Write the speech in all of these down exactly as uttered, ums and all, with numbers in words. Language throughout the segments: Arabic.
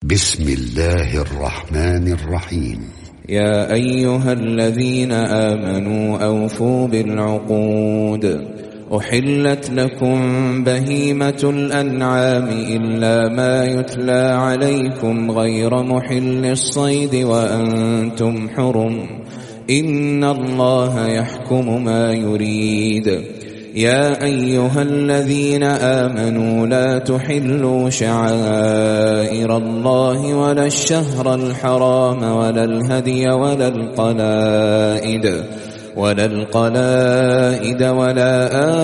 بسم الله الرحمن الرحيم. يا أيها الذين آمنوا أوفوا بالعقود. أحلت لكم بهيمة الأنعام إلا ما يتلى عليكم غير محل الصيد وأنتم حرم، إن الله يحكم ما يريد. يا أيها الذين آمنوا لا تحلوا شعائر الله ولا الشهر الحرام ولا الهدي ولا القلائد ولا القلائد ولا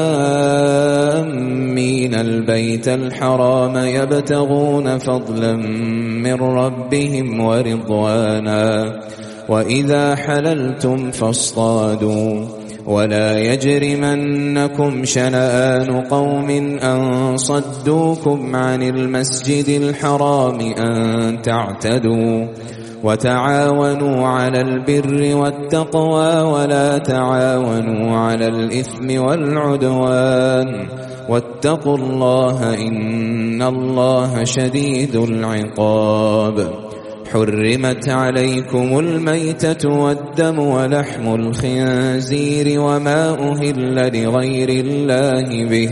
آمين البيت الحرام يبتغون فضلا من ربهم ورضوانا، وإذا حللتم فاصطادوا، ولا يجرمنكم شنآن قوم أن صدوكم عن المسجد الحرام أن تعتدوا، وتعاونوا على البر والتقوى ولا تعاونوا على الإثم والعدوان، واتقوا الله إن الله شديد العقاب. حرمت عليكم الميتة والدم ولحم الخنزير وما أهل لغير الله به،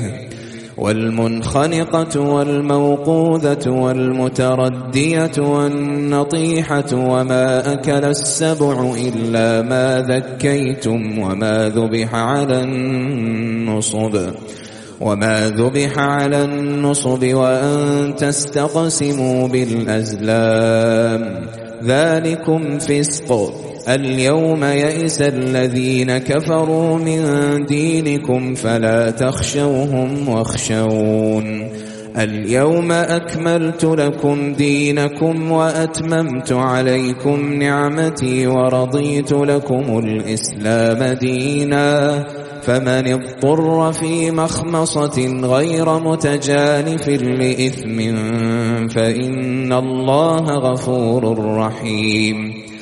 والمنخنقة والموقوذة والمتردية والنطيحة وما أكل السبع إلا ما ذكيتم وما ذبح على النصب وما ذبح على النصب وأن تستقسموا بالأزلام، ذلكم فسق. اليوم يئس الذين كفروا من دينكم فلا تخشوهم واخشون. اليوم أكملت لكم دينكم وأتممت عليكم نعمتي ورضيت لكم الإسلام دينا، فمن اضطر في مخمصة غير متجانف لإثم فإن الله غفور رحيم.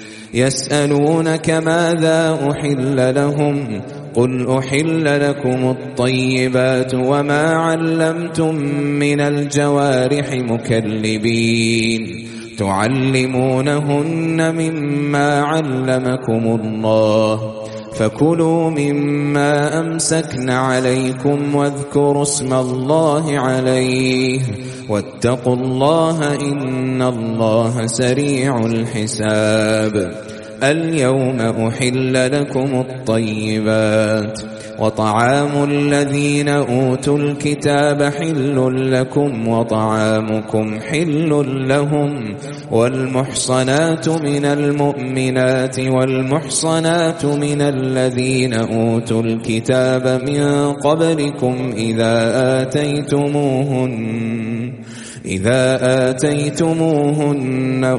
يسألونك ماذا أحل لهم؟ قل أحل لكم الطيبات وما علمتم من الجوارح مكلبين تعلمونهن مما علمكم الله، فكلوا مما أمسكن عليكم واذكروا اسم الله عليه، واتقوا الله إن الله سريع الحساب. اليوم أحل لكم الطيبات، وطعام الذين أوتوا الكتاب حل لكم وطعامكم حل لهم، والمحصنات من المؤمنات والمحصنات من الذين أوتوا الكتاب من قبلكم إذا آتيتموهن إذا آتيتموهن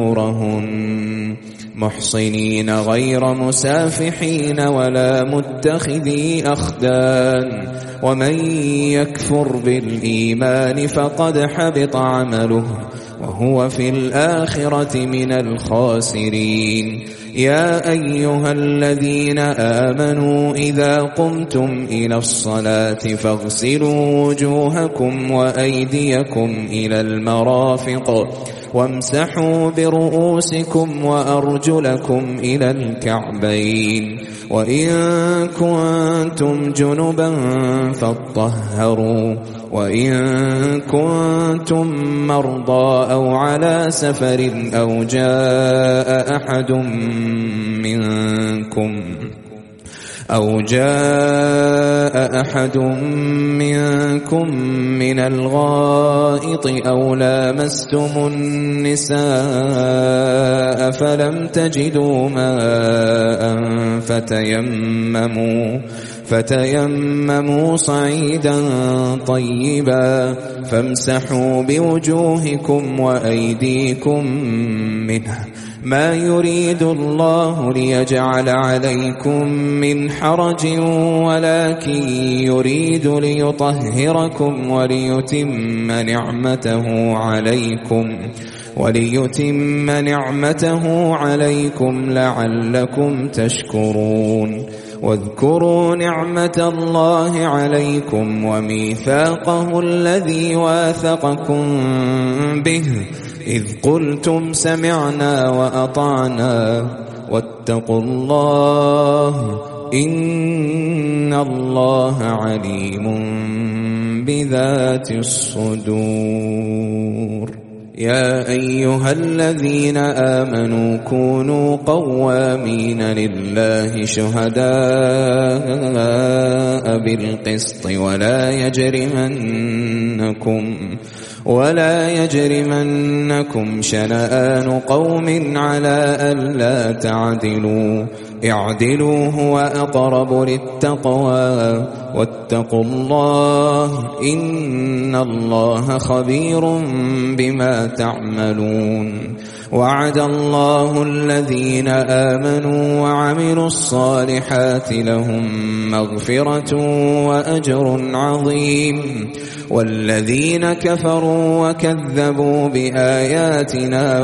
أجورهن محصنين غير مسافحين ولا متخذي أخدان، ومن يكفر بالإيمان فقد حبط عمله وهو في الآخرة من الخاسرين. يا أيها الذين آمنوا إذا قمتم إلى الصلاة فاغسلوا وجوهكم وأيديكم إلى المرافق وامسحوا برؤوسكم وأرجلكم إلى الكعبين، وإن كنتم جنبا فاطهروا، وإن كنتم مرضى أو على سفر أو جاء أحد منكم أو جاء أحد منكم من الغائط أو لامستم النساء فلم تجدوا ماء فتيمموا فتيمموا صعيدا طيبا فامسحوا بوجوهكم وأيديكم منه، ما يريد الله ليجعل عليكم من حرج ولكن يريد ليطهركم وليتم نعمته عليكم وليتم نعمته عليكم لعلكم تشكرون. واذكروا نعمة الله عليكم وميثاقه الذي واثقكم به إذ قلتم سمعنا وأطعنا واتقوا الله إن الله عليم بذات الصدور. يا أيها الذين آمنوا كونوا قوامين لله شهداء بالقسط ولا يجرمنكم ولا يجرمنكم شنآن قوم على ألا تعدلوا اعدلوا هو أقرب للتقوى واتقوا الله إن الله خبير بما تعملون. وعد الله الذين آمنوا وعملوا الصالحات لهم مغفرة وأجر عظيم والذين كفروا وكذبوا بآياتنا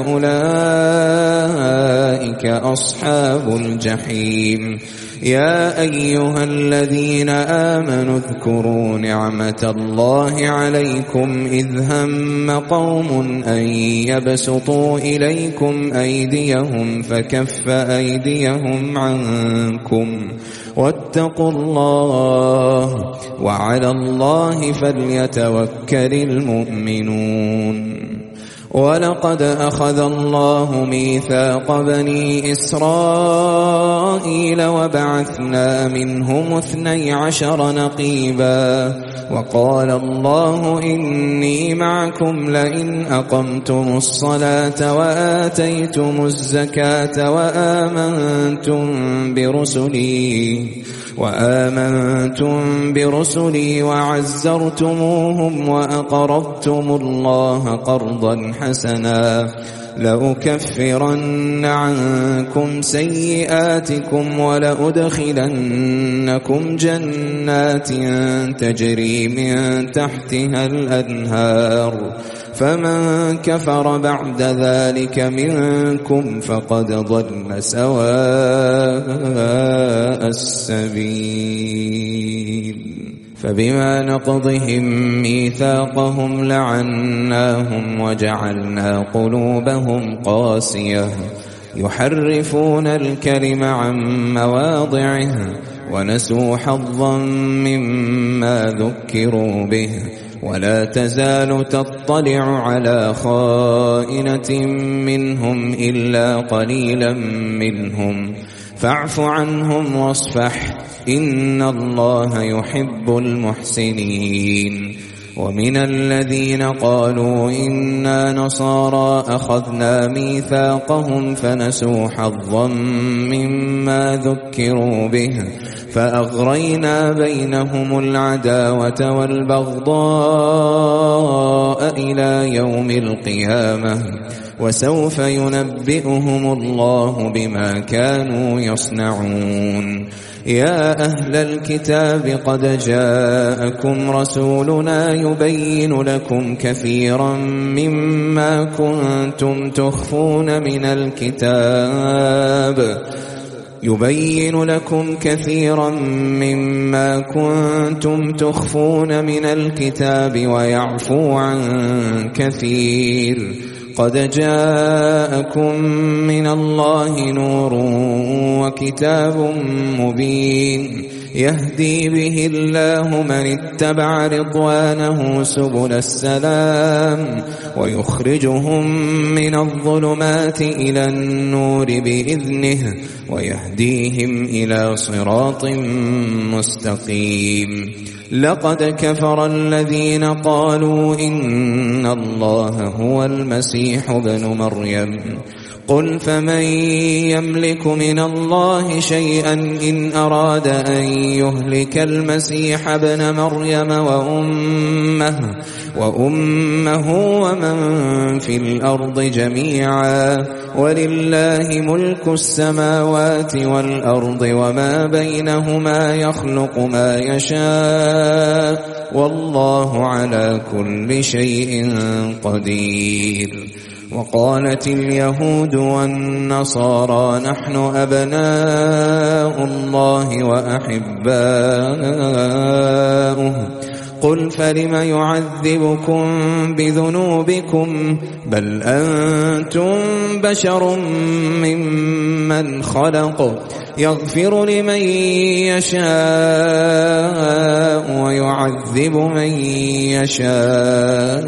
أولئك أصحاب الجحيم. يا أيها الذين آمنوا اذكروا نعمة الله عليكم إذ هم قوم أن يبسطوا إليكم أيديهم فكف أيديهم عنكم واتقوا الله وعلى الله فليتوكل المؤمنون. ولقد أخذ الله ميثاق بني إسرائيل وبعثنا منهم اثني عشر نقيبا وقال الله إني معكم لئن أقمتم الصلاة وآتيتم الزكاة وآمنتم برسلي وآمنتم برسلي وعزرتموهم وأقرضتم الله قرضا حسنا لأكفرن عنكم سيئاتكم ولأدخلنكم جنات تجري من تحتها الأنهار فمن كفر بعد ذلك منكم فقد ضل سواء السبيل. فبما نقضهم ميثاقهم لعناهم وجعلنا قلوبهم قاسية يحرفون الكلم عن مواضعه ونسوا حظا مما ذكروا به ولا تزال تطلع على خائنة منهم إلا قليلا منهم فاعف عنهم واصفح إن الله يحب المحسنين. ومن الذين قالوا إنا نصارى أخذنا ميثاقهم فنسوا حظا مما ذكروا به فأغرينا بينهم العداوة والبغضاء إلى يوم القيامة وسوف ينبئهم الله بما كانوا يصنعون. يا أهل الكتاب قد جاءكم رسولنا يبين لكم كثيرا مما كنتم تخفون من الكتاب يبين لكم كثيرا مما كنتم تخفون من الكتاب ويعفو عن كثير قد جاءكم من الله نور وكتاب مبين يهدي به الله من اتبع رضوانه سبل السلام ويخرجهم من الظلمات إلى النور بإذنه ويهديهم إلى صراط مستقيم. لقد كفر الذين قالوا إن الله هو المسيح ابن مريم قل فمن يملك من الله شيئا إن أراد أن يهلك المسيح ابن مريم وأمه, وأمه ومن في الأرض جميعا ولله ملك السماوات والأرض وما بينهما يخلق ما يشاء والله على كل شيء قدير. وقالت اليهود والنصارى نحن أبناء الله وأحباؤه قل فلم يعذبكم بذنوبكم بل أنتم بشر ممن خلق يغفر لمن يشاء ويعذب من يشاء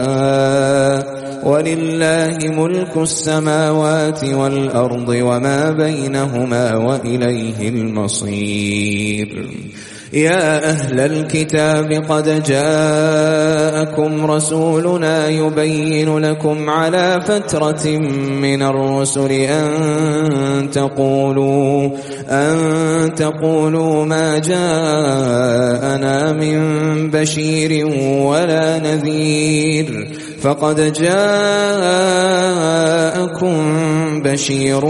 ولله ملك السماوات والأرض وما بينهما وإليه المصير. يا أهل الكتاب قد جاءكم رسولنا يبين لكم على فترة من الرسل أن تقولوا أن تقولوا ما جاءنا من بشير ولا نذير فقد جاءكم بشير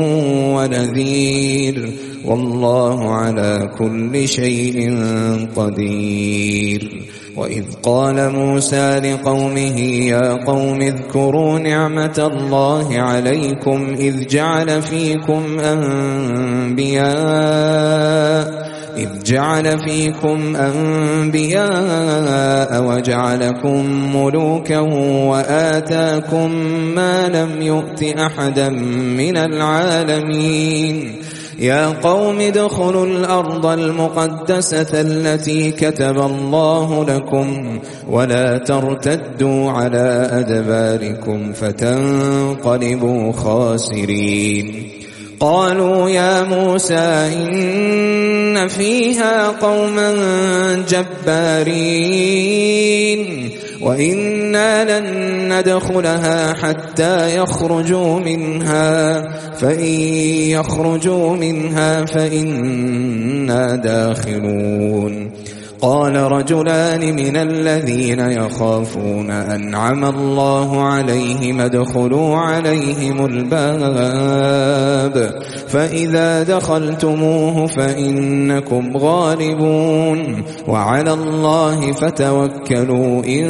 ونذير والله على كل شيء قدير. وإذ قال موسى لقومه يا قوم اذكروا نعمة الله عليكم إذ جعل فيكم أنبياء إذ جعل فيكم أنبياء وجعلكم ملوكا وآتاكم ما لم يؤت أحدا من العالمين. يا قوم ادخلوا الأرض المقدسة التي كتب الله لكم ولا ترتدوا على أدباركم فتنقلبوا خاسرين. قالوا يا موسى إن فيها قوما جبارين وإنا لن ندخلها حتى يخرجوا منها فإن يخرجوا منها فإنا داخلون. قال رجلان من الذين يخافون أنعم الله عليهم ادخلوا عليهم الباب فإذا دخلتموه فإنكم غالبون وعلى الله فتوكلوا إن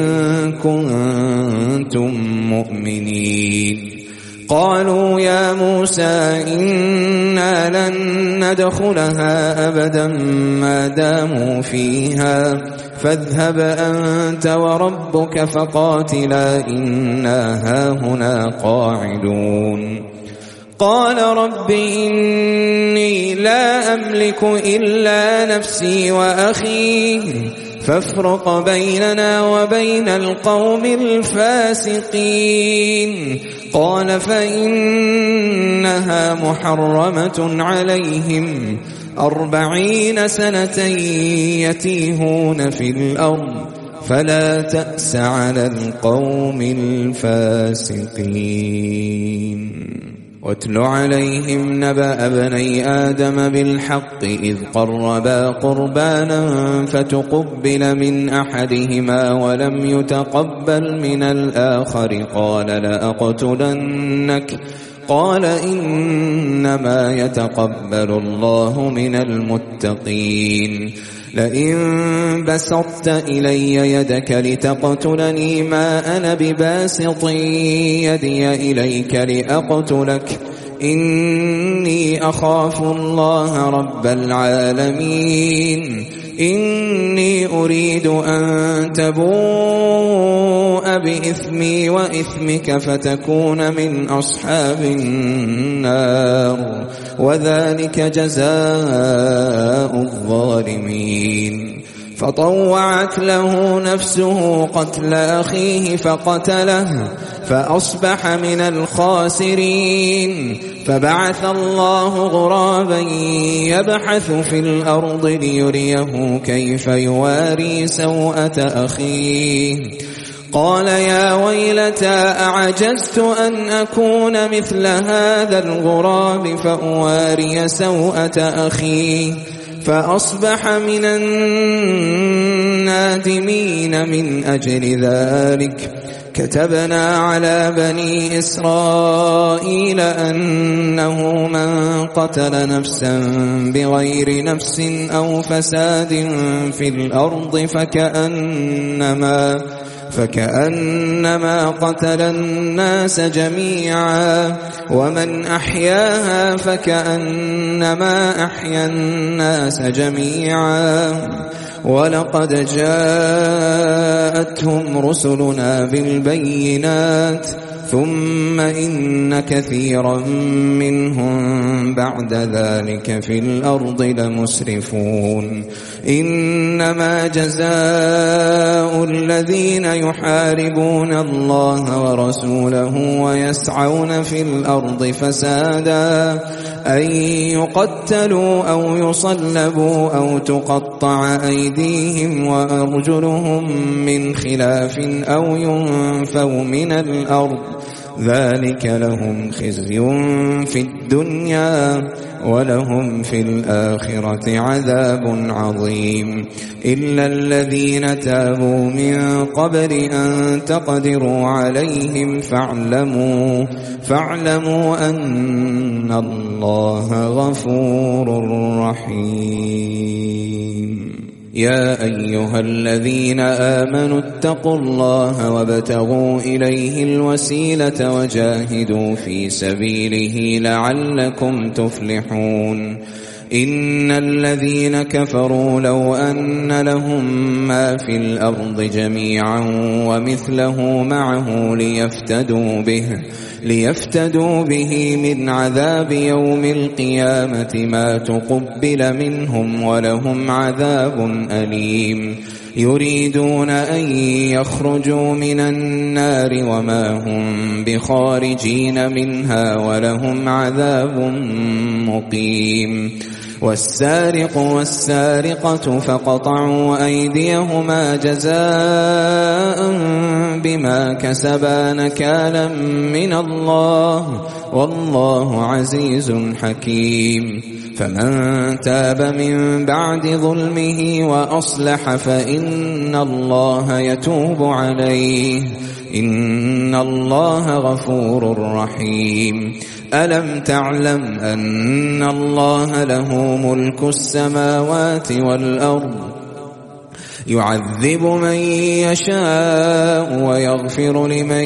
كنتم مؤمنين. قالوا يا موسى إنا لن ندخلها أبدا ما داموا فيها فاذهب أنت وربك فقاتلا إنا هاهنا قاعدون. قال رب إني لا أملك إلا نفسي وأخي فافرق بيننا وبين القوم الفاسقين. قال فإنها محرمة عليهم أربعين سنة يتيهون في الأرض فلا تأس على القوم الفاسقين. واتل عليهم نبأ ابني آدم بالحق إذ قربا قربانا فتقبل من أحدهما ولم يتقبل من الآخر قال لأقتلنك قال إنما يتقبل الله من المتقين. لئن بسطت إلي يدك لتقتلني ما أنا بباسط يدي إليك لأقتلك إني أخاف الله رب العالمين. إني أريد أن تبوء بإثمي وإثمك فتكون من أصحاب النار وذلك جزاء الظالمين. فطوعت له نفسه قتل أخيه فقتله فأصبح من الخاسرين. فبعث الله غرابا يبحث في الأرض ليريه كيف يواري سوءة أخيه قال يا ويلتى أعجزت أن أكون مثل هذا الغراب فأواري سوءة أخي فأصبح من النادمين. من أجل ذلك كتبنا على بني إسرائيل أنه من قتل نفسا بغير نفس أو فساد في الأرض فكأنما فكأنما قتل الناس جميعا ومن أحياها فكأنما أحيا الناس جميعا ولقد جاءتهم رسلنا بالبينات ثم إن كثيرا منهم بعد ذلك في الأرض لمسرفون إنما جزاء الذين يحاربون الله ورسوله ويسعون في الأرض فسادا أن يقتلوا أو يصلبوا أو تقطع أيديهم وأرجلهم من خلاف أو ينفوا من الأرض ذلك لهم خزي في الدنيا ولهم في الآخرة عذاب عظيم إلا الذين تابوا من قبل أن تقدروا عليهم فاعلموا فاعلموا أن الله غفور رحيم يا أيها الذين آمنوا اتقوا الله وابتغوا إليه الوسيلة وجاهدوا في سبيله لعلكم تفلحون إن الذين كفروا لو أن لهم ما في الأرض جميعا ومثله معه ليفتدوا به ليفتدوا به من عذاب يوم القيامة ما تقبل منهم ولهم عذاب أليم يريدون أن يخرجوا من النار وما هم بخارجين منها ولهم عذاب مقيم والسارق والسارقة فقطعوا أيديهما جزاء بما كسبا نكالا من الله والله عزيز حكيم فمن تاب من بعد ظلمه وأصلح فإن الله يتوب عليه إن الله غفور رحيم ألم تعلم أن الله له ملك السماوات والأرض يعذب من يشاء ويغفر لمن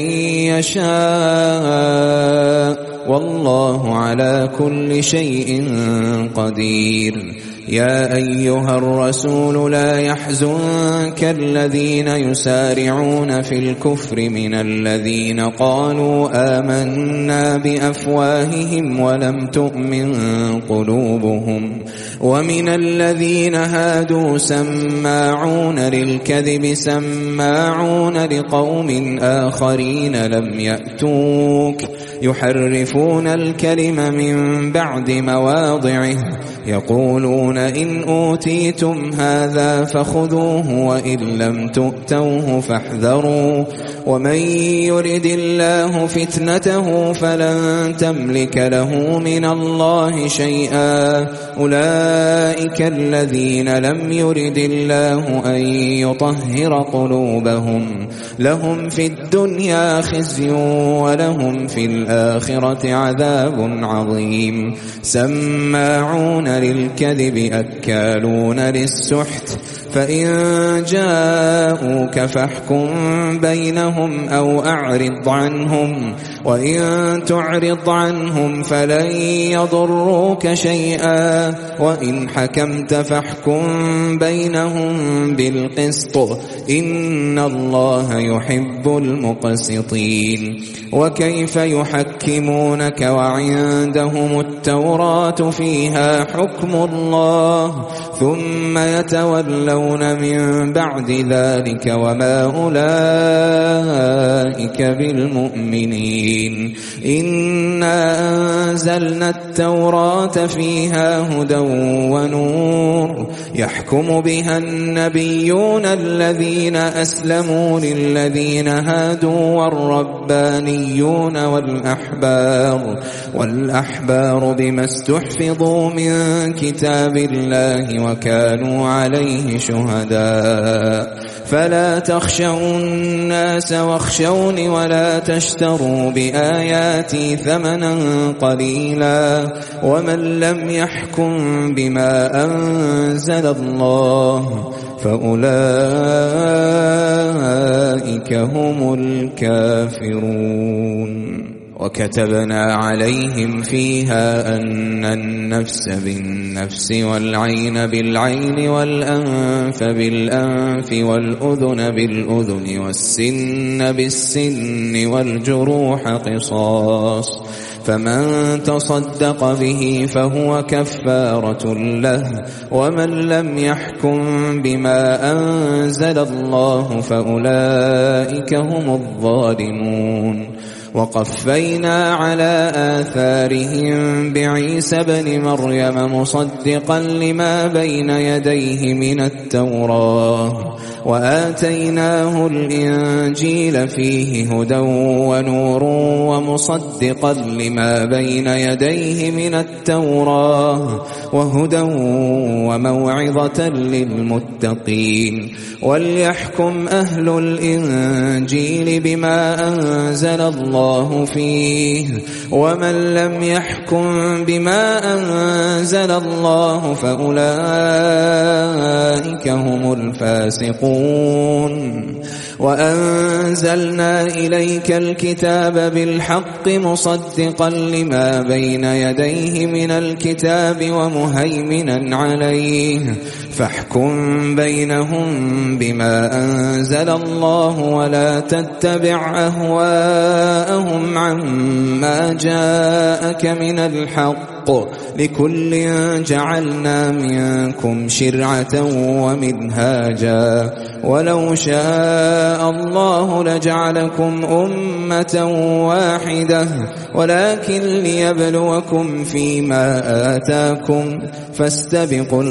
يشاء والله على كل شيء قدير يا أيها الرسول لا يحزنك الذين يسارعون في الكفر من الذين قالوا آمنا بأفواههم ولم تؤمن قلوبهم ومن الذين هادوا سماعون للكذب سماعون لقوم آخرين لم يأتوك يحرفون الكلم من بعد مواضعه يقولون إن أوتيتم هذا فخذوه وإن لم تؤتوه فاحذروا ومن يرد الله فتنته فلن تملك له من الله شيئا أولئك الذين لم يرد الله أن يطهر قلوبهم لهم في الدنيا خزي ولهم في الآخرة عذاب عظيم سماعون للكذب أكالون للسحت فإن جاءوك فاحكم بينهم أو أعرض عنهم وإن تعرض عنهم فلن يضروك شيئا وإن حكمت فاحكم بينهم بالقسط إن الله يحب المقسطين وكيف يحكمونك وعندهم التوراة فيها حكم الله ثم يتولون من بعد ذلك وما أولئك بالمؤمنين إنا أنزلنا التوراة فيها هدى ونور يحكم بها النبيون الذين أسلموا للذين هادوا والربانيون والأحبار والأحبار بما استحفظوا من كتاب الله وكانوا عليه شهداء فلا تخشوا الناس واخشوني ولا تشتروا بآياتي ثمنا قليلا ومن لم يحكم بما أنزل الله فأولئك هم الكافرون وكتبنا عليهم فيها أن النفس بالنفس والعين بالعين والأنف بالأنف والأذن بالأذن والسن بالسن والجروح قصاص، فمن تصدق به فهو كفارة له، ومن لم يحكم بما أنزل الله فأولئك هم الظالمون. وقفينا على آثارهم بعيسى بن مريم مصدقا لما بين يديه من التوراة، وآتيناه الإنجيل فيه هدى ونور ومصدقا لما بين يديه من التوراة وهدى وموعظة للمتقين. وليحكم أهل الإنجيل بما أنزل الله فيه، ومن لم يحكم بما أنزل الله فأولئك هم الفاسقون. وأنزلنا إليك الكتاب بالحق مصدقا لما بين يديه من الكتاب ومهيمنا عليه، فاحكم بينهم بما أنزل الله ولا تتبع أهواءهم عما جاءك من الحق، لكل جعلنا منكم شرعة ومنهاجا، ولو شاء الله لجعلكم أمة واحدة ولكن ليبلوكم فيما آتاكم، فاستبقوا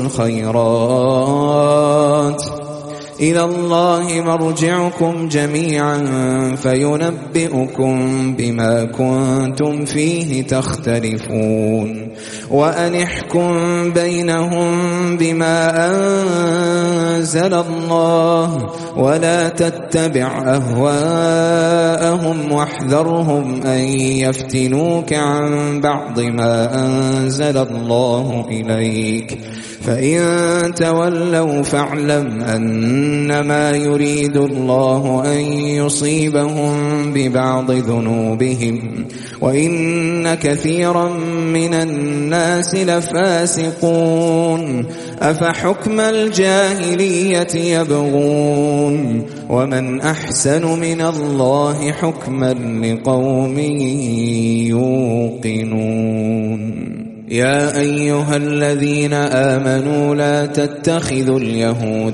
الخيرات، إلى الله مرجعكم جميعا فينبئكم بما كنتم فيه تختلفون. وأن احكم بينهم بما أنزل الله ولا تتبع أهواءهم واحذرهم أن يفتنوك عن بعض ما أنزل الله إليك، فإن تولوا فاعلم أنما يريد الله أن يصيبهم ببعض ذنوبهم، وإن كثيرا من الناس لفاسقون. أفحكم الجاهلية يبغون، ومن أحسن من الله حكما لقوم يوقنون. يا أيها الذين آمنوا لا تتخذوا اليهود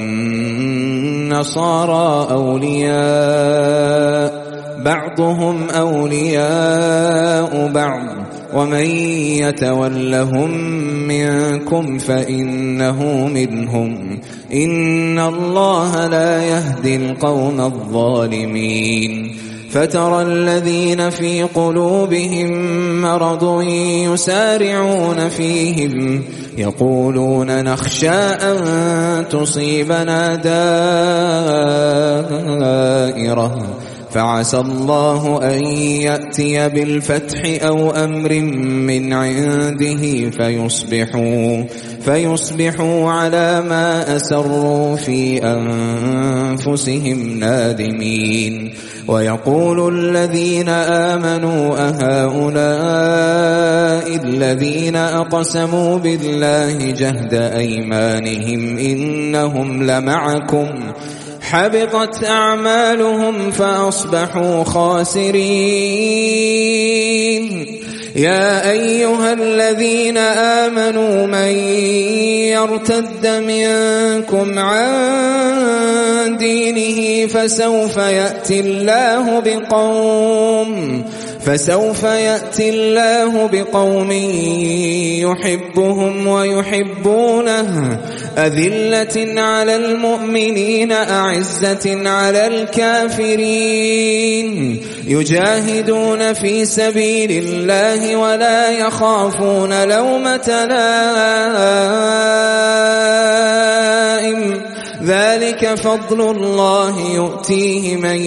والنصارى أولياء بعضهم أولياء بعض، ومن يتولهم منكم فإنه منهم، إن الله لا يهدي القوم الظالمين. فترى الذين في قلوبهم مرض يسارعون فيهم يقولون نخشى أن تصيبنا دائرة، فعسى الله أن يأتي بالفتح أو أمر من عنده فيصبحوا, فيصبحوا على ما أسروا في أنفسهم نادمين. ويقول الذين آمنوا أهؤلاء الذين أقسموا بالله جهد أيمانهم إنهم لمعكم حبطت أعمالهم فأصبحوا خاسرين. يا أيها الذين آمنوا من يرتد منكم عن دينه فسوف يأتي الله بقوم فسوف يأتي الله بقوم يحبهم ويحبونه أذلة على المؤمنين أعزة على الكافرين يجاهدون في سبيل الله ولا يخافون لومة لائم ذلك فضل الله يؤتيه من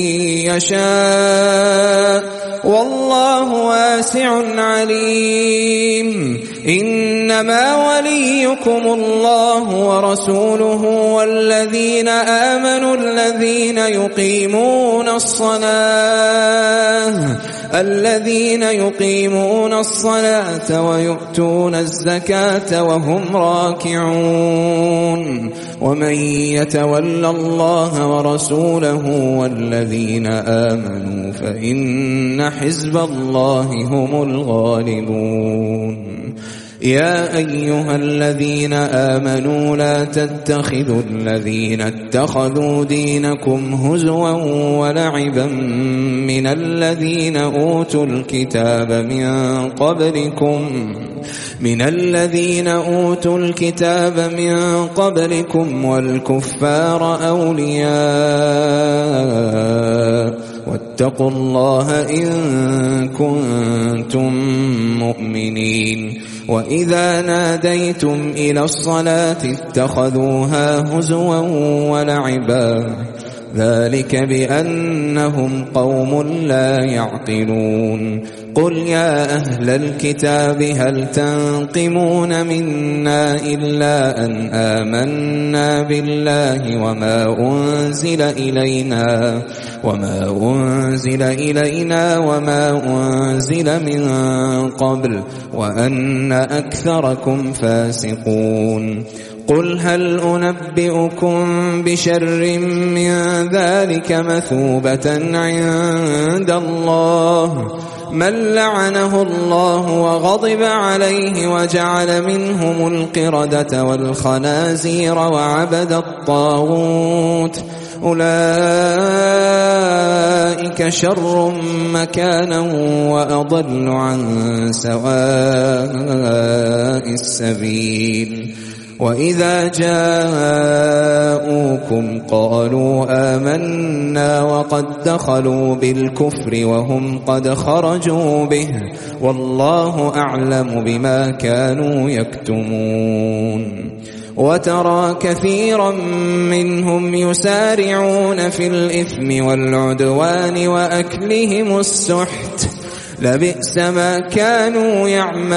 يشاء والله واسع عليم. إنما وليكم الله ورسوله والذين آمنوا الذين يقيمون الصلاة الذين يقيمون الصلاة ويؤتون الزكاة وهم راكعون ومن يتول الله ورسوله والذين آمنوا فإن حزب الله هم الغالبون يا أيها الذين آمنوا لا تتخذوا الذين اتخذوا دينكم هزوا ولعبا من الذين أوتوا الكتاب من قبلكم من الذين أوتوا الكتاب من قبلكم والكفار أولياء واتقوا الله إن كنتم مؤمنين وإذا ناديتم إلى الصلاة اتخذوها هزوا ولعبا ذلك بأنهم قوم لا يعقلون قل يا أهل الكتاب هل تنقمون منا إلا أن آمنا بالله وما أنزل إلينا وما أنزل إلينا وما أنزل من قبل وأن أكثركم فاسقون قل هل أنبئكم بشر من ذلك مثوبة عند الله من لعنه الله وغضب عليه وجعل منهم القردة والخنازير وعبد الطاغوت أولئك شر مكانا وأضل عن سواء السبيل وإذا جاءوكم قالوا آمنا وقد دخلوا بالكفر وهم قد خرجوا به والله أعلم بما كانوا يكتمون وترى كثيرا منهم يسارعون في الإثم والعدوان وأكلهم السحت لبئس ما كانوا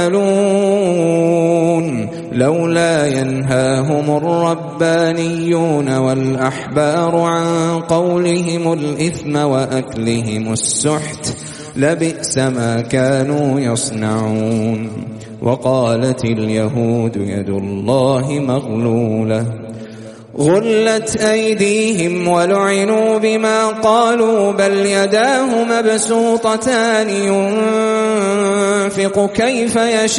يعملون لولا ينهاهم الربانيون والأحبار عن قولهم الإثم وأكلهم السحت لبئس ما كانوا يصنعون وقالت اليهود يد الله مغلولة غلت أيديهم ولعنوا بما قالوا بل يداه مبسوطتان ينفق كيف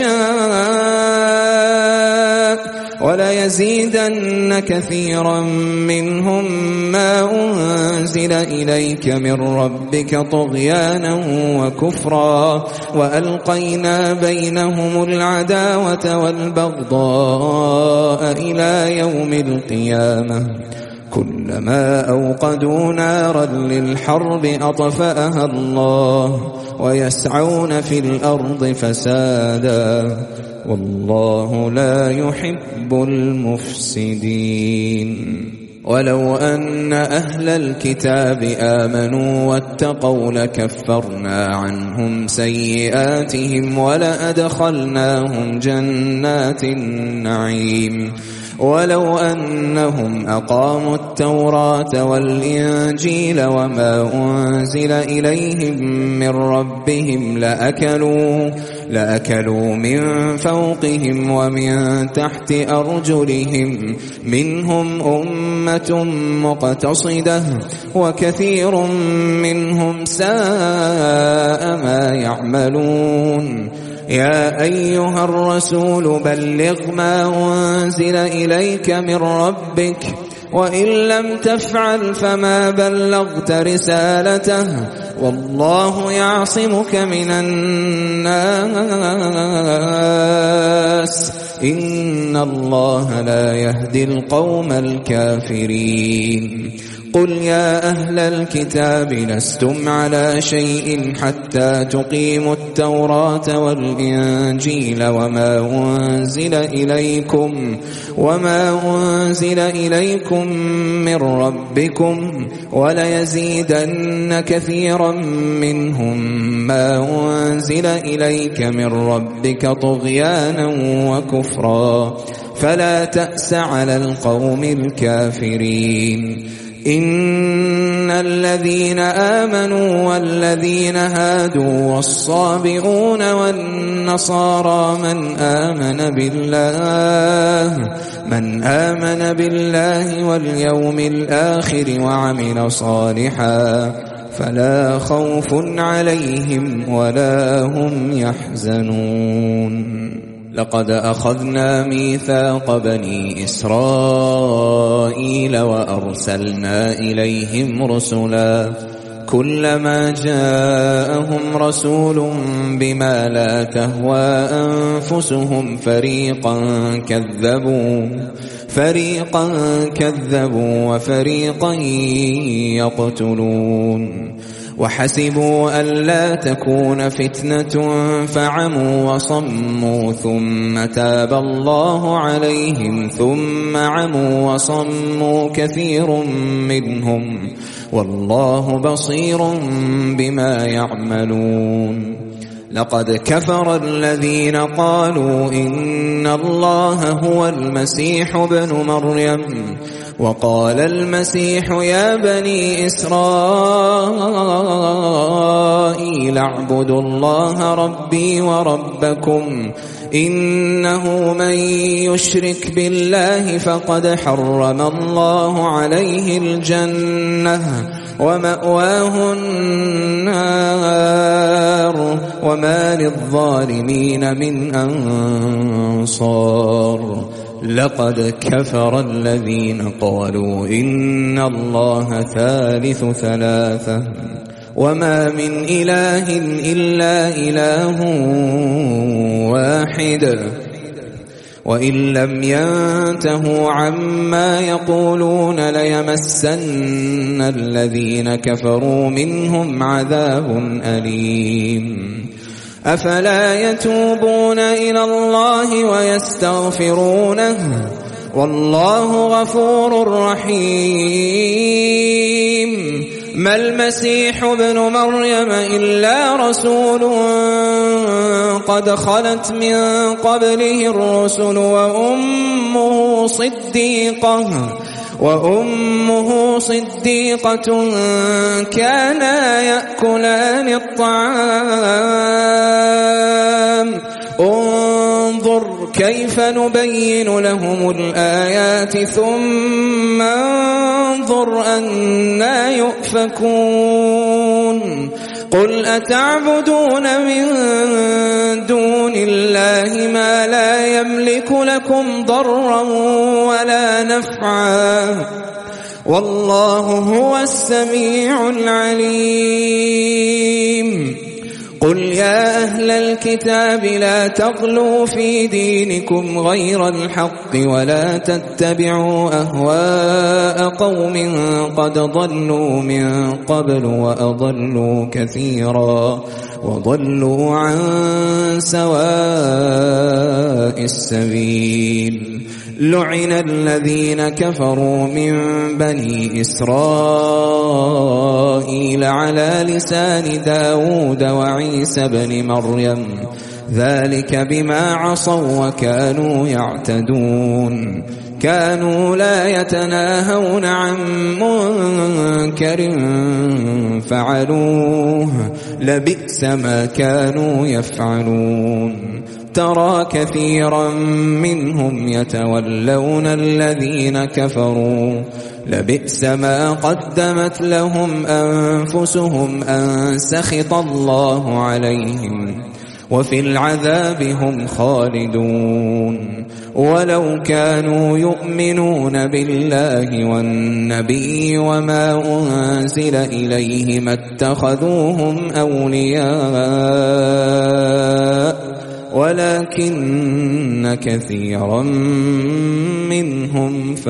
يشاء وليزيدن كثيرا منهم ما أنزل إليك من ربك طغيانا وكفرا وألقينا بينهم العداوة والبغضاء إلى يوم القيامة كلما أوقدوا نارا للحرب أطفأها الله ويسعون في الأرض فسادا والله لا يحب المفسدين ولو أن أهل الكتاب آمنوا واتقوا لكفرنا عنهم سيئاتهم ولأدخلناهم جنات النعيم ولو أنهم أقاموا التوراة والإنجيل وما أنزل إليهم من ربهم لأكلوا, لأكلوا من فوقهم ومن تحت أرجلهم منهم أمة مقتصدة وكثير منهم ساء ما يعملون يا أيها الرسول بلغ ما أنزل إليك من ربك وإن لم تفعل فما بلغت رسالته والله يعصمك من الناس إن الله لا يهدي القوم الكافرين قل يا أهل الكتاب لستم على شيء حتى تقيموا التوراة والإنجيل وما أنزل إليكم وما أنزل إليكم من ربكم وليزيدن كثيرا منهم ما أنزل إليك من ربك طغيانا وكفرا فلا تأس على القوم الكافرين إن الذين آمنوا والذين هادوا والصابئون والنصارى من آمن بالله من آمن بالله واليوم الآخر وعمل صالحا فلا خوف عليهم ولا هم يحزنون. لقد أخذنا ميثاق بني إسرائيل وأرسلنا إليهم رسلا كلما جاءهم رسول بما لا تهوى أنفسهم فريقا كذبوا فريقا كذبوا وفريقا يقتلون وحسبوا ألا تكون فتنة فعموا وصموا ثم تاب الله عليهم ثم عموا وصموا كثير منهم والله بصير بما يعملون. لقد كفر الذين قالوا إن الله هو المسيح ابن مريم وقال المسيح يا بني إسرائيل اعبدوا الله ربي وربكم إنه من يشرك بالله فقد حرم الله عليه الجنة ومأواه النار وما للظالمين من أنصار. لقد كفر الذين قالوا إن الله ثالث ثلاثة وما من إله إلا إله واحد وإن لم ينتهوا عما يقولون ليمسن الذين كفروا منهم عذاب أليم. أفلا يتوبون إلى الله ويستغفرونه والله غفور رحيم. ما المسيح ابن مريم إلا رسول قد خلت من قبله الرسل وأمه صديقة وأمه صديقة كانا يأكلان الطعام انظر كيف نبين لهم الآيات ثم انظر أنا يؤفكون. قل أتعبدون من دون الله ما لا يملك لكم ضرا ولا نفعا والله هو السميع العليم. قل يا أهل الكتاب لا تغلوا في دينكم غير الحق ولا تتبعوا أهواء قوم قد ضلوا من قبل وأضلوا كثيرا وضلوا عن سواء السبيل. لعن الذين كفروا من بني إسرائيل على لسان داود وعيسى بن مريم ذلك بما عصوا وكانوا يعتدون. كانوا لا يتناهون عن منكر فعلوه لبئس ما كانوا يفعلون. ترى كثيرا منهم يتولون الذين كفروا لبئس ما قدمت لهم أنفسهم أن سخط الله عليهم وفي العذاب هم خالدون. ولو كانوا يؤمنون بالله والنبي وما أنزل إليه ما اتخذوهم أولياء ولكن كثيرا منهم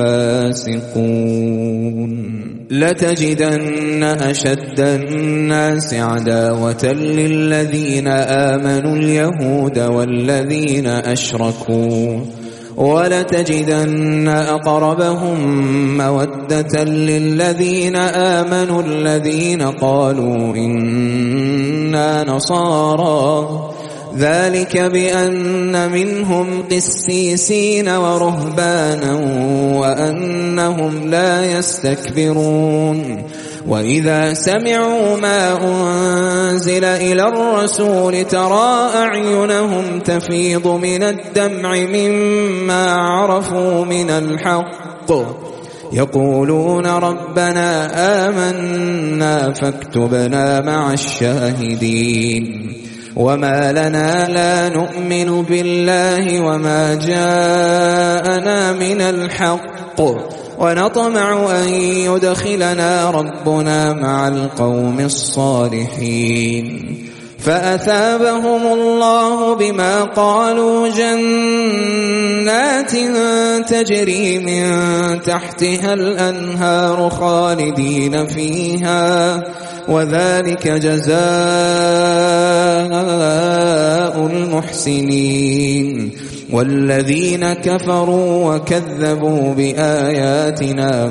فاسقون. لتجدن أشد الناس عداوة للذين آمنوا اليهود والذين أشركوا ولتجدن أقربهم مودة للذين آمنوا الذين قالوا إنا نصارى ذلك بأن منهم قسيسين ورهبانا وأنهم لا يستكبرون وإذا سمعوا ما أنزل إلى الرسول ترى أعينهم تفيض من الدمع مما عرفوا من الحق يقولون ربنا آمنا فاكتبنا مع الشاهدين وما لنا لا نؤمن بالله وما جاءنا من الحق ونطمع أن يدخلنا ربنا مع القوم الصالحين فأثابهم الله بما قالوا جنات تجري من تحتها الأنهار خالدين فيها وذلك جزاء المحسنين والذين كفروا وكذبوا بآياتنا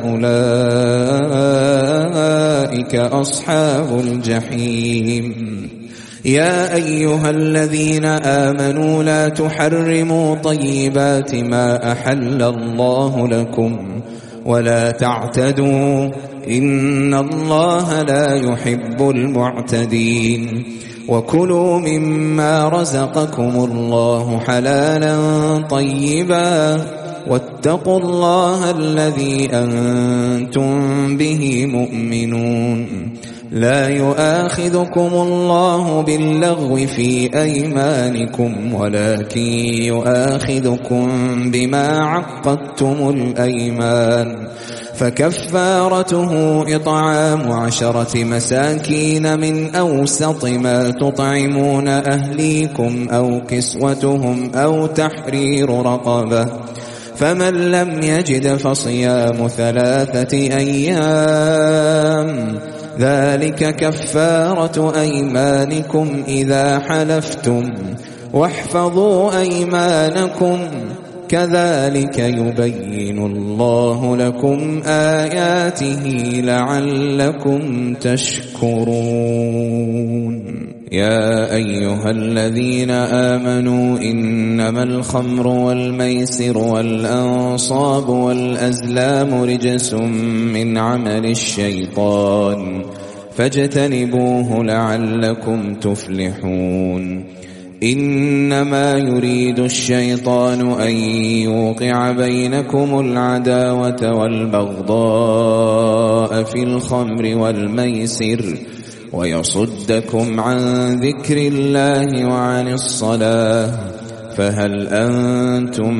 أولئك أصحاب الجحيم يا أيها الذين آمنوا لا تحرموا طيبات ما أحل الله لكم ولا تعتدوا إن الله لا يحب المعتدين وكلوا مما رزقكم الله حلالا طيبا واتقوا الله الذي أنتم به مؤمنون لا يؤاخذكم الله باللغو في أيمانكم ولكن يؤاخذكم بما عقدتم الأيمان فكفارته إطعام عشرة مساكين من أوسط ما تطعمون أهليكم أو كسوتهم أو تحرير رقبة فمن لم يجد فصيام ثلاثة أيام ذلك كفارة أيمانكم إذا حلفتم واحفظوا أيمانكم كذلك يبين الله لكم آياته لعلكم تشكرون يا أيها الذين آمنوا إنما الخمر والميسر والأنصاب والأزلام رجس من عمل الشيطان فاجتنبوه لعلكم تفلحون إنما يريد الشيطان أن يوقع بينكم العداوة والبغضاء في الخمر والميسر ويصدكم عن ذكر الله وعن الصلاة فهل أنتم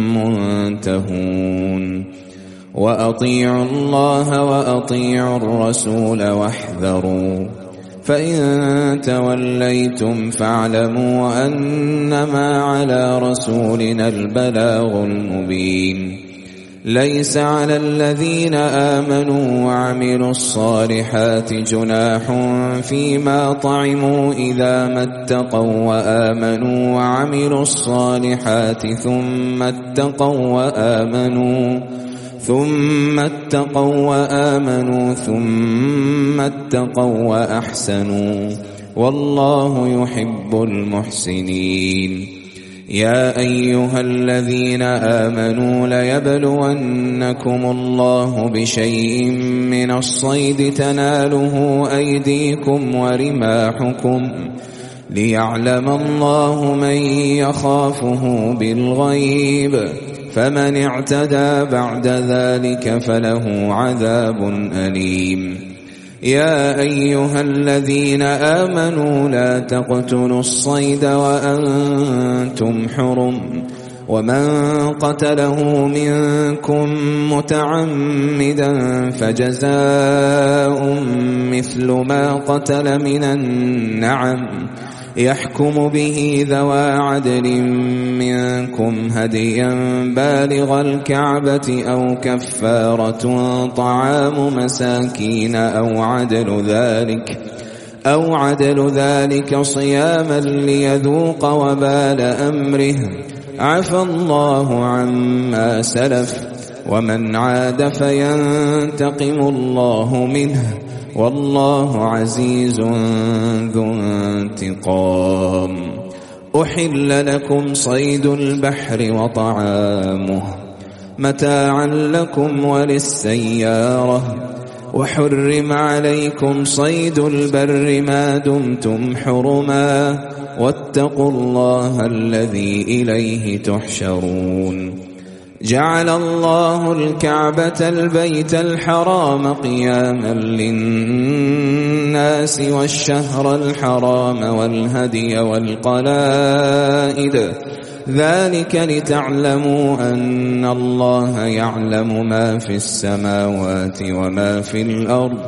منتهون وأطيعوا الله وأطيعوا الرسول واحذروا فإن توليتم فاعلموا أنما على رسولنا البلاغ المبين ليس على الذين آمنوا وعملوا الصالحات جناح فيما طعموا إذا ما اتقوا وآمنوا وعملوا الصالحات ثم اتقوا وآمنوا ثم اتقوا وآمنوا ثم اتقوا وأحسنوا والله يحب المحسنين يا أيها الذين آمنوا ليبلونكم الله بشيء من الصيد تناله أيديكم ورماحكم ليعلم الله من يخافه بالغيب فمن اعتدى بعد ذلك فله عذاب أليم يا أيها الذين آمنوا لا تقتلوا الصيد وأنتم حرم ومن قتله منكم متعمدا فجزاء مثل ما قتل من النعم يحكم به ذوى عدل منكم هديا بالغ الكعبة أو كفارة طعام مساكين أو عدل ذلك أو عدل ذلك صياما ليذوق وبال أمره عفى الله عما سلف ومن عاد فينتقم الله منه والله عزيز ذو انتقام أحل لكم صيد البحر وطعامه متاعا لكم وللسيارة وحرم عليكم صيد البر ما دمتم حرما واتقوا الله الذي إليه تحشرون جعل الله الكعبة البيت الحرام قياما للناس والشهر الحرام والهدي والقلائد ذلك لتعلموا أن الله يعلم ما في السماوات وما في الأرض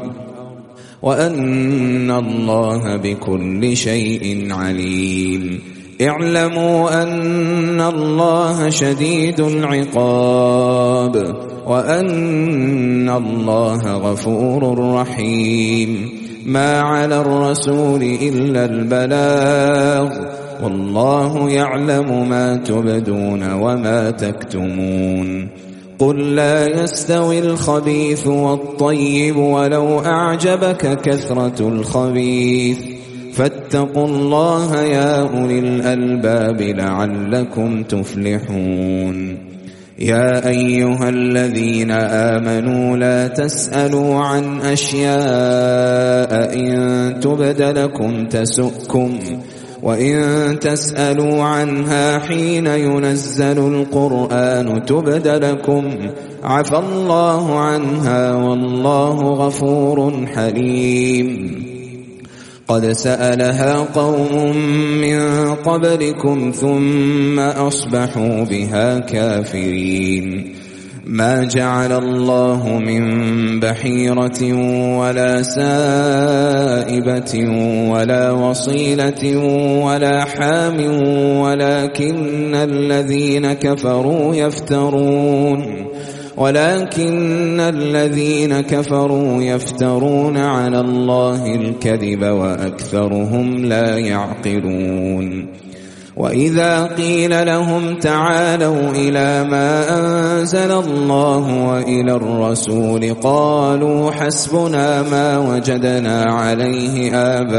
وأن الله بكل شيء عليم اعلموا أن الله شديد العقاب وأن الله غفور رحيم ما على الرسول إلا البلاغ والله يعلم ما تبدون وما تكتمون قل لا يستوي الخبيث والطيب ولو أعجبك كثرة الخبيث فاتقوا الله يا أولي الألباب لعلكم تفلحون يا أيها الذين آمنوا لا تسألوا عن أشياء إن تبد لكم تسؤكم وإن تسألوا عنها حين ينزل القرآن تبد لكم عفى الله عنها والله غفور حليم قد سألها قوم من قبلكم ثم أصبحوا بها كافرين ما جعل الله من بحيرة ولا سائبة ولا وصيلة ولا حام ولكن الذين كفروا يفترون ولكن الذين كفروا يفترون على الله الكذب وأكثرهم لا يعقلون وإذا قيل لهم تعالوا إلى ما أنزل الله وإلى الرسول قالوا حسبنا ما وجدنا عليه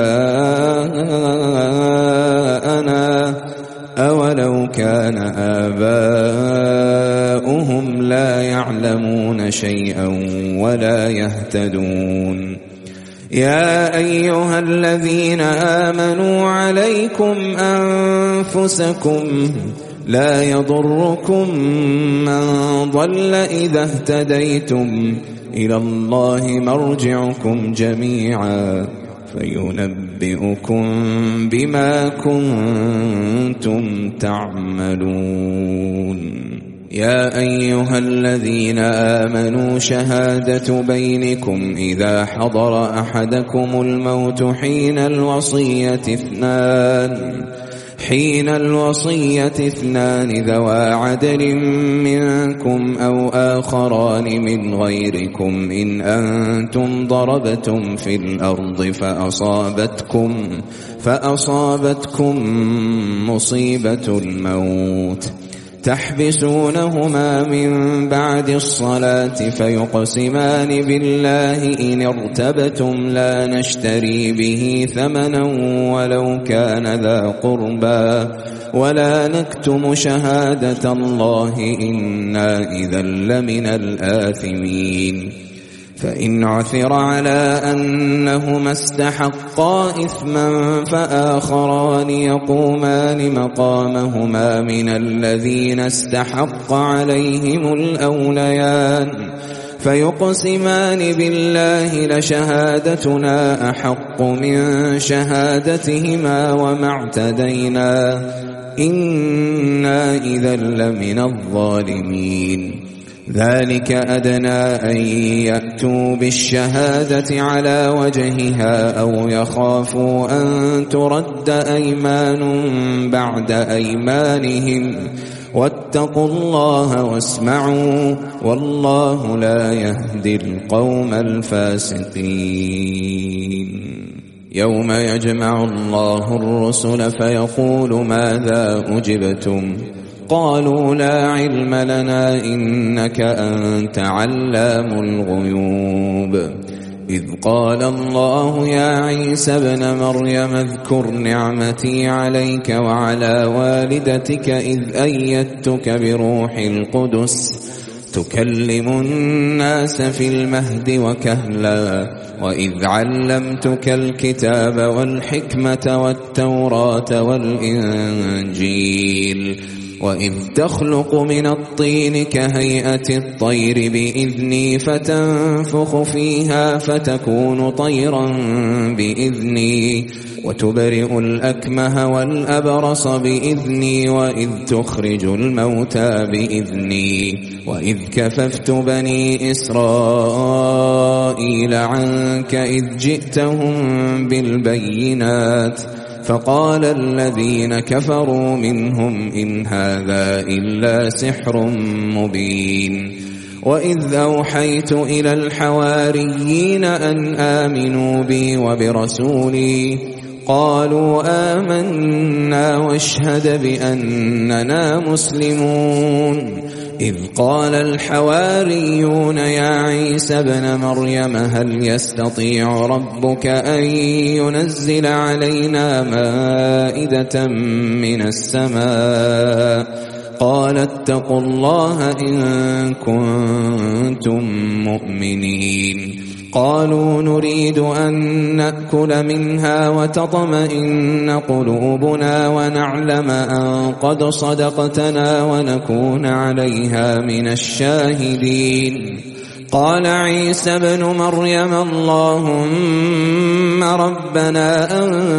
آباءنا أولو كان آباؤهم لا يعلمون شيئا ولا يهتدون يا أيها الذين آمنوا عليكم أنفسكم لا يضركم من ضل إذا اهتديتم إلى الله مرجعكم جميعا فينبئكم بما كنتم تعملون يا أيها الذين آمنوا شهادة بينكم إذا حضر أحدكم الموت حين الوصية اثنان حين الوصية اثنان ذوى عدل منكم أو آخران من غيركم إن أنتم ضربتم في الأرض فأصابتكم فأصابتكم مصيبة الموت تحبسونهما من بعد الصلاة فيقسمان بالله إن ارتبتم لا نشتري به ثمنا ولو كان ذا قربى ولا نكتم شهادة الله إنا إذا لمن الآثمين فإن عثر على أنهما استحقا إثما فآخران يقومان مقامهما من الذين استحق عليهم الأوليان فيقسمان بالله لشهادتنا أحق من شهادتهما وما اعتدينا إنا إذا لمن الظالمين ذلك أدنى أن يأتوا بالشهادة على وجهها أو يخافوا أن ترد أيمان بعد أيمانهم واتقوا الله واسمعوا والله لا يهدي القوم الفاسقين يوم يجمع الله الرسل فيقول ماذا أجبتم قالوا لا علم لنا إنك أنت علام الغيوب إذ قال الله يا عيسى ابن مريم اذكر نعمتي عليك وعلى والدتك إذ أيدتك بروح القدس تكلم الناس في المهد وكهلا وإذ علمتك الكتاب والحكمة والتوراة والإنجيل وإذ تخلق من الطين كهيئة الطير بإذني فتنفخ فيها فتكون طيرا بإذني وتبرئ الأكمه والأبرص بإذني وإذ تخرج الموتى بإذني وإذ كففت بني إسرائيل عنك إذ جئتهم بالبينات فقال الذين كفروا منهم إن هذا إلا سحر مبين وإذ أوحيت إلى الحواريين أن آمنوا بي وبرسولي قالوا آمنا واشهد بأننا مسلمون إذ قال الحواريون يا عيسى ابن مريم هل يستطيع ربك أن ينزل علينا مائدة من السماء قال اتقوا الله إن كنتم مؤمنين قالوا نريد أن نأكل منها وتطمئن قلوبنا ونعلم أن قد صدقتنا ونكون عليها من الشاهدين قال عيسى ابن مريم اللهم ربنا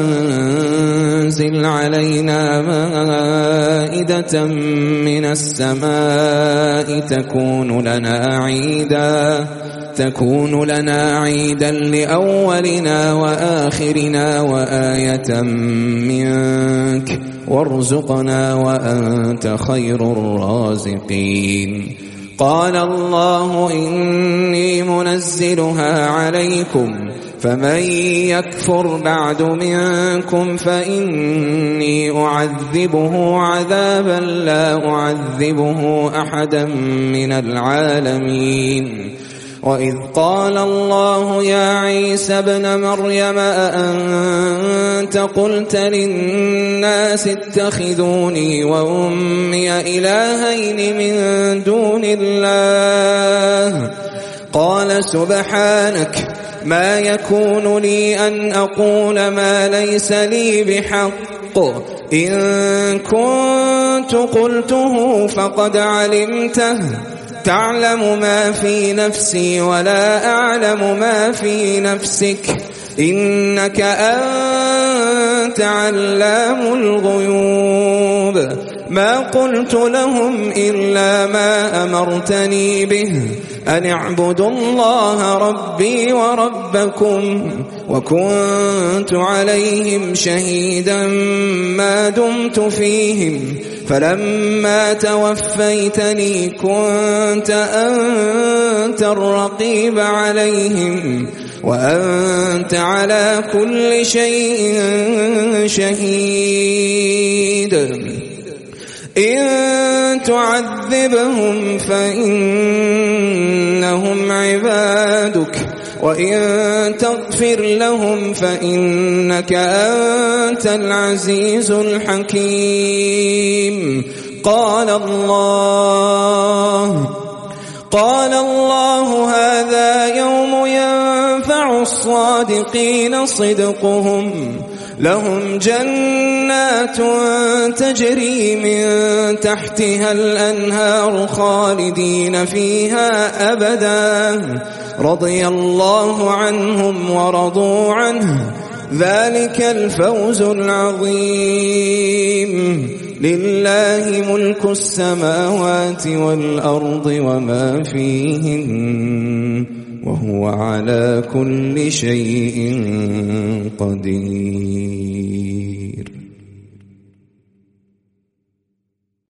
أنزل علينا مائدة من السماء تكون لنا عيدا تكون لنا عيدا لأولنا وآخرنا وآية منك وارزقنا وأنت خير الرازقين قال الله إني منزلها عليكم فمن يكفر بعد منكم فإني أعذبه عذابا لا أعذبه أحدا من العالمين وإذ قال الله يا عيسى ابن مريم أأنت قلت للناس اتخذوني وأمي إلهين من دون الله قال سبحانك ما يكون لي أن أقول ما ليس لي بحق إن كنت قلته فقد علمته تعلم ما في نفسي ولا أعلم ما في نفسك إنك أنت علام الغيوب ما قلت لهم إلا ما أمرتني به أن اعبدوا الله ربي وربكم وكنت عليهم شهيدا ما دمت فيهم فلما توفيتني كنت أنت الرقيب عليهم وأنت على كل شيء شهيد إن تعذبهم فإنهم عبادك وإن تغفر لهم فإنك أنت العزيز الحكيم قال الله قال الله هذا يوم ينفع الصادقين صدقهم لهم جنات تجري من تحتها الأنهار خالدين فيها أبدا رضي الله عنهم ورضوا عنه ذلك الفوز العظيم لله ملك السماوات والأرض وما فيهن وهو على كل شيء قدير.